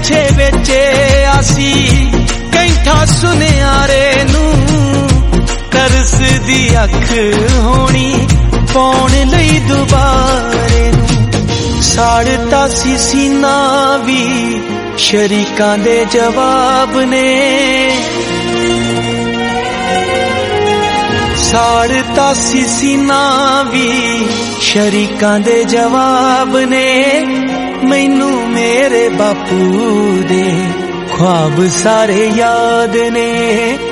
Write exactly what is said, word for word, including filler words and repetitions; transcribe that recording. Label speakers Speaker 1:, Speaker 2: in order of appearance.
Speaker 1: पिछे बेचे आसी कैंठा सुनियारे नू तरस दी अख होनी पाउण लई दुबारे नू साड़ता सी सीना भी शरीकां दे जवाब ने साड़ता सी सीना भी शरीकां दे जवाब ने मैनू मेरे बापू दे ख्वाब सारे याद ने।